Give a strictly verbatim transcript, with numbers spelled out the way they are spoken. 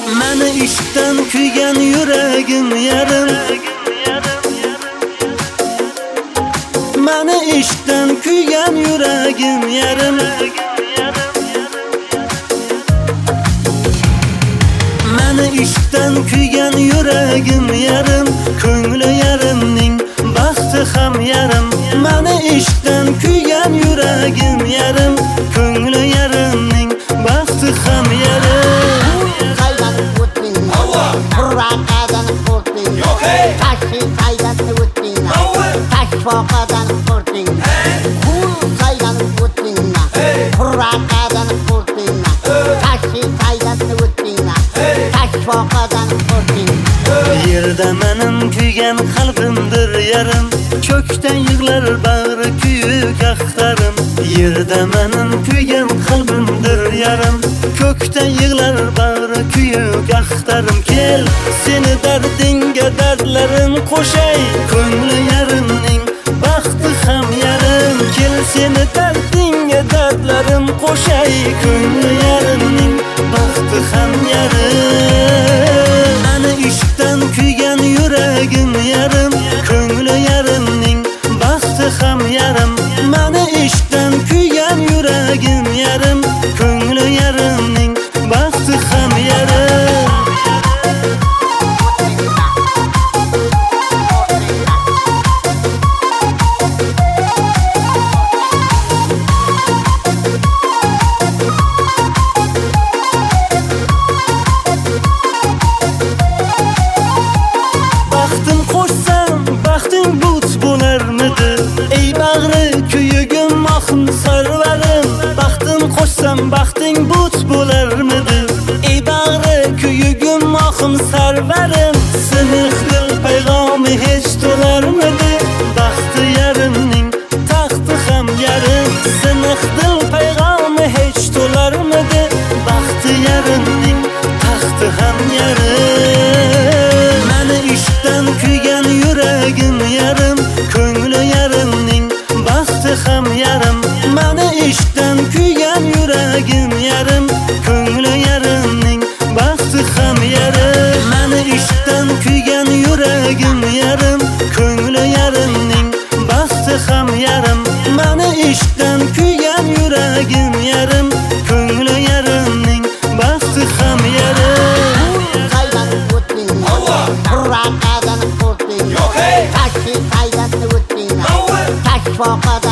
Meni ishdan kuygan yuragim yarim. Meni ishdan kuygan yuragim yarim. Meni ishdan kuygan yuragim yarim. Ko'ngli yarimning baxti ham yarim. Meni ishdan kuygan yuragim yarim. Ko'ngli yarimning baxti ham yarim. Qaydan o'tding? Qurraqadan qo'rqding. Tashqi qaydan o'tding? Tashvoqadan qo'rqding. Qul qaydan o'tding? Qurraqadan qo'rqding. Tashqi qaydan o'tding? Tashvoqadan qo'rqding. Yerda mening kuygan qalbimdir yarim. Ko'kdan yig'lar bag'ri kuyuk axtarim. Yerda mening kuygan qalbimdir yarim. Ko'kdan yig'lar bag'ri kuyuk axtarim. Kel, seni dardingga dardlarim qo'shay. Ko'ngli yarimning baxti ham yarim. Kel, seni dardingga dardlarim qo'shay. Ko'ngli yarimning baxti ham yarim. Meni ishdan kuygan yuragim yarim. Ko'ngli yarimning baxti ham yarim. Meni ishdan kuygan yuragim yarim. Ko'ngli yarimning baxti ham yarim. Baxtim qo'shsam, baxting but bo'larmidi? Ey bag'ri kuyugim mahim sarvarim. Baxtim qo'shsam, baxting but bo'larmidi? Ey bag'ri kuyugim mahim sarvarim. Siniq dil payg'omi hech to'larmidi? Baxti yarimning taxti ham yarim. Siniq dil payg'omi hech to'larmidi? Baxti yarimning taxti ham yarim. Meni ishdan kuygan yuragim yarim. Ko'ngli yarimning baxti ham yarim. Meni ishdan kuygan yuragim yarim. Ko'ngli yarimning baxti ham yarim. Meni ishdan kuygan yuragim yarim. Ko'ngli yarimning baxti ham yarim. Meni ishdan kuygan yuragim yarim. Ko'ngli yarimning baxti ham yarim. Qaydan o'tding? Qurraqadan qo'rqding. Tashqi qaydan o'tding? Tashvoqadan